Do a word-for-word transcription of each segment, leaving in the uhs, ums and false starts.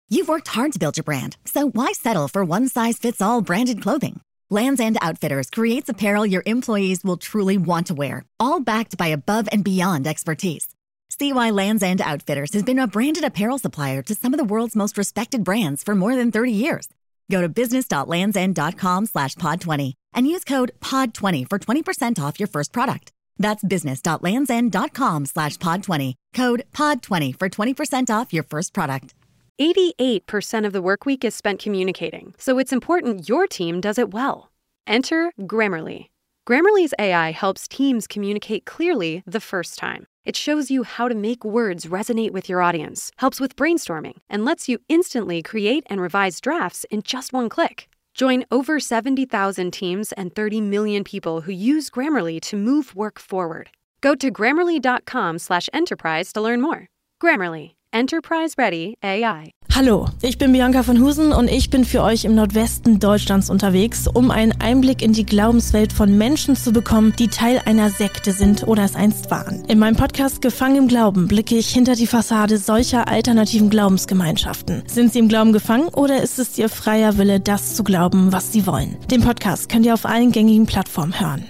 You've worked hard to build your brand, so why settle for one-size-fits-all branded clothing? Lands' End Outfitters creates apparel your employees will truly want to wear, all backed by above-and-beyond expertise. See why Lands' End Outfitters has been a branded apparel supplier to some of the world's most respected brands for more than thirty years. Go to business.landsend.com slash pod 20 and use code pod twenty for twenty percent off your first product. That's business.landsend.com slash pod 20, code pod twenty for twenty percent off your first product. eighty-eight percent of the workweek is spent communicating, so it's important your team does it well. Enter Grammarly. Grammarly's A I helps teams communicate clearly the first time. It shows you how to make words resonate with your audience, helps with brainstorming, and lets you instantly create and revise drafts in just one click. Join over seventy thousand teams and thirty million people who use Grammarly to move work forward. Go to grammarly.com slash enterprise to learn more. Grammarly. Enterprise-ready A I. Hallo, ich bin Bianca von Husen und ich bin für euch im Nordwesten Deutschlands unterwegs, um einen Einblick in die Glaubenswelt von Menschen zu bekommen, die Teil einer Sekte sind oder es einst waren. In meinem Podcast Gefangen im Glauben blicke ich hinter die Fassade solcher alternativen Glaubensgemeinschaften. Sind sie im Glauben gefangen oder ist es ihr freier Wille, das zu glauben, was sie wollen? Den Podcast könnt ihr auf allen gängigen Plattformen hören.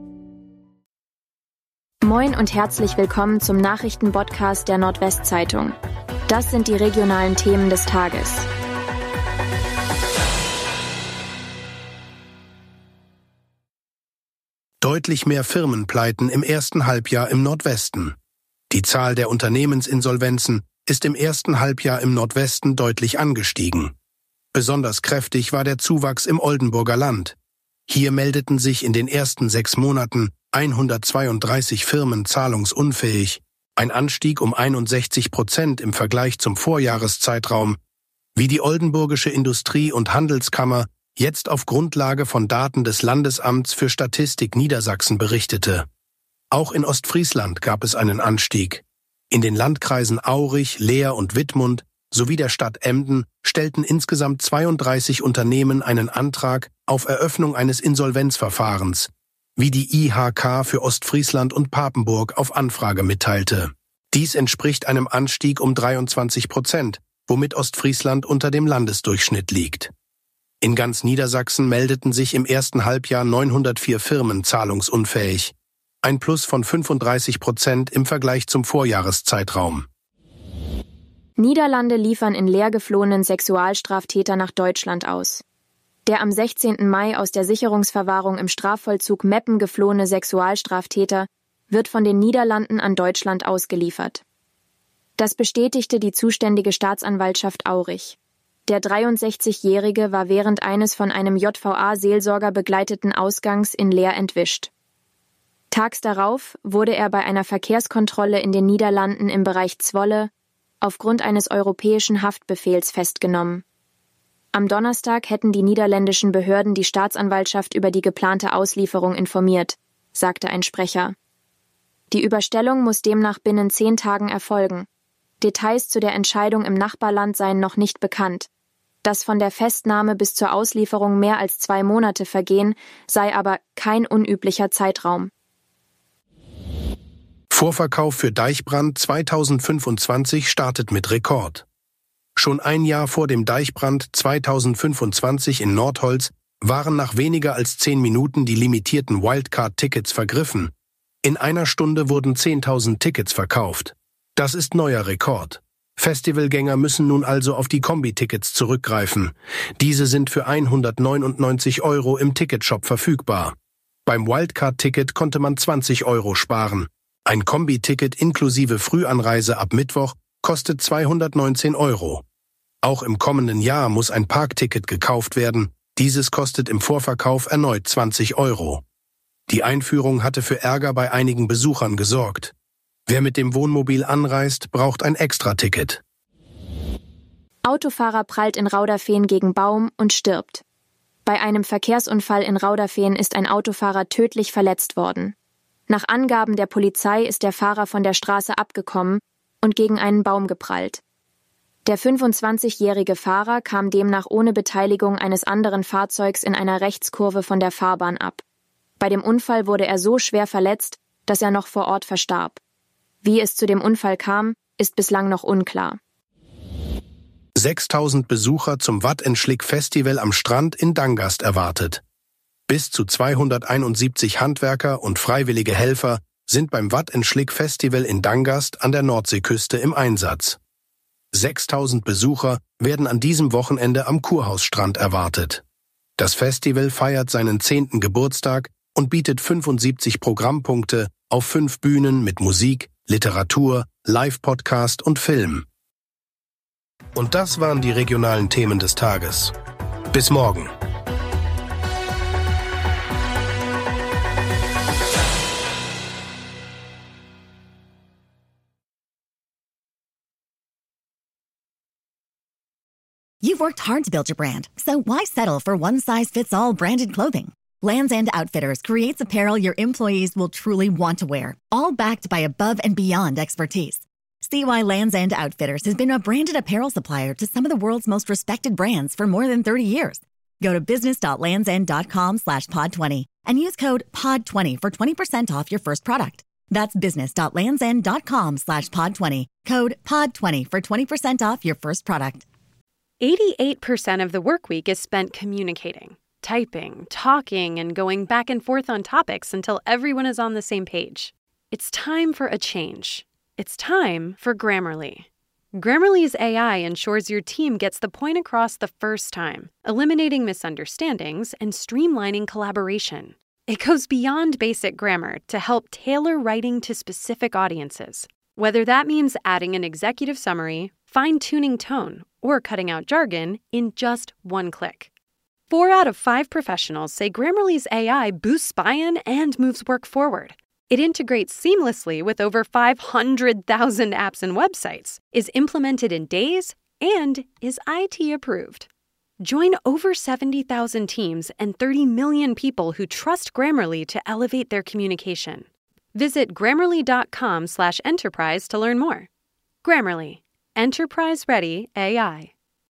Moin und herzlich willkommen zum Nachrichtenpodcast der Nordwestzeitung. Das sind die regionalen Themen des Tages. Deutlich mehr Firmenpleiten im ersten Halbjahr im Nordwesten. Die Zahl der Unternehmensinsolvenzen ist im ersten Halbjahr im Nordwesten deutlich angestiegen. Besonders kräftig war der Zuwachs im Oldenburger Land. Hier meldeten sich in den ersten sechs Monaten hundertzweiunddreißig Firmen zahlungsunfähig, ein Anstieg um einundsechzig Prozent im Vergleich zum Vorjahreszeitraum, wie die Oldenburgische Industrie- und Handelskammer jetzt auf Grundlage von Daten des Landesamts für Statistik Niedersachsen berichtete. Auch in Ostfriesland gab es einen Anstieg. In den Landkreisen Aurich, Leer und Wittmund sowie der Stadt Emden stellten insgesamt zweiunddreißig Unternehmen einen Antrag auf Eröffnung eines Insolvenzverfahrens, wie die I H K für Ostfriesland und Papenburg auf Anfrage mitteilte. Dies entspricht einem Anstieg um dreiundzwanzig Prozent, womit Ostfriesland unter dem Landesdurchschnitt liegt. In ganz Niedersachsen meldeten sich im ersten Halbjahr neunhundertvier Firmen zahlungsunfähig, ein Plus von fünfunddreißig Prozent im Vergleich zum Vorjahreszeitraum. Niederlande liefern in Leer geflohenen Sexualstraftäter nach Deutschland aus. Der am sechzehnten Mai aus der Sicherungsverwahrung im Strafvollzug Meppen geflohene Sexualstraftäter wird von den Niederlanden an Deutschland ausgeliefert. Das bestätigte die zuständige Staatsanwaltschaft Aurich. Der dreiundsechzigjährige war während eines von einem J V A-Seelsorger begleiteten Ausgangs in Leer entwischt. Tags darauf wurde er bei einer Verkehrskontrolle in den Niederlanden im Bereich Zwolle aufgrund eines europäischen Haftbefehls festgenommen. Am Donnerstag hätten die niederländischen Behörden die Staatsanwaltschaft über die geplante Auslieferung informiert, sagte ein Sprecher. Die Überstellung muss demnach binnen zehn Tagen erfolgen. Details zu der Entscheidung im Nachbarland seien noch nicht bekannt. Dass von der Festnahme bis zur Auslieferung mehr als zwei Monate vergehen, sei aber kein unüblicher Zeitraum. Vorverkauf für Deichbrand zweitausendfünfundzwanzig startet mit Rekord. Schon ein Jahr vor dem Deichbrand zweitausendfünfundzwanzig in Nordholz waren nach weniger als zehn Minuten die limitierten Wildcard-Tickets vergriffen. In einer Stunde wurden zehntausend Tickets verkauft. Das ist neuer Rekord. Festivalgänger müssen nun also auf die Kombi-Tickets zurückgreifen. Diese sind für hundertneunundneunzig Euro im Ticketshop verfügbar. Beim Wildcard-Ticket konnte man zwanzig Euro sparen. Ein Kombi-Ticket inklusive Frühanreise ab Mittwoch kostet zweihundertneunzehn Euro. Auch im kommenden Jahr muss ein Parkticket gekauft werden. Dieses kostet im Vorverkauf erneut zwanzig Euro. Die Einführung hatte für Ärger bei einigen Besuchern gesorgt. Wer mit dem Wohnmobil anreist, braucht ein Extraticket. Autofahrer prallt in Rauderfehn gegen Baum und stirbt. Bei einem Verkehrsunfall in Rauderfehn ist ein Autofahrer tödlich verletzt worden. Nach Angaben der Polizei ist der Fahrer von der Straße abgekommen und gegen einen Baum geprallt. Der fünfundzwanzigjährige Fahrer kam demnach ohne Beteiligung eines anderen Fahrzeugs in einer Rechtskurve von der Fahrbahn ab. Bei dem Unfall wurde er so schwer verletzt, dass er noch vor Ort verstarb. Wie es zu dem Unfall kam, ist bislang noch unklar. sechstausend Besucher zum Watt and Schlick Festival am Strand in Dangast erwartet. Bis zu zweihunderteinundsiebzig Handwerker und freiwillige Helfer sind beim Watt and Schlick Festival in Dangast an der Nordseeküste im Einsatz. sechstausend Besucher werden an diesem Wochenende am Kurhausstrand erwartet. Das Festival feiert seinen zehnten Geburtstag und bietet fünfundsiebzig Programmpunkte auf fünf Bühnen mit Musik, Literatur, Live-Podcast und Film. Und das waren die regionalen Themen des Tages. Bis morgen. You've worked hard to build your brand, so why settle for one-size-fits-all branded clothing? Lands' End Outfitters creates apparel your employees will truly want to wear, all backed by above-and-beyond expertise. See why Lands' End Outfitters has been a branded apparel supplier to some of the world's most respected brands for more than thirty years. Go to business.landsend.com slash pod 20 and use code pod twenty for twenty percent off your first product. That's business.landsend.com slash pod 20, code pod twenty for twenty percent off your first product. eighty-eight percent of the work week is spent communicating, typing, talking, and going back and forth on topics until everyone is on the same page. It's time for a change. It's time for Grammarly. Grammarly's A I ensures your team gets the point across the first time, eliminating misunderstandings and streamlining collaboration. It goes beyond basic grammar to help tailor writing to specific audiences, whether that means adding an executive summary, fine-tuning tone, or cutting out jargon in just one click. Four out of five professionals say Grammarly's A I boosts buy-in and moves work forward. It integrates seamlessly with over five hundred thousand apps and websites, is implemented in days, and is I T approved. Join over seventy thousand teams and thirty million people who trust Grammarly to elevate their communication. Visit grammarly.com slash enterprise to learn more. Grammarly. Enterprise-ready A I.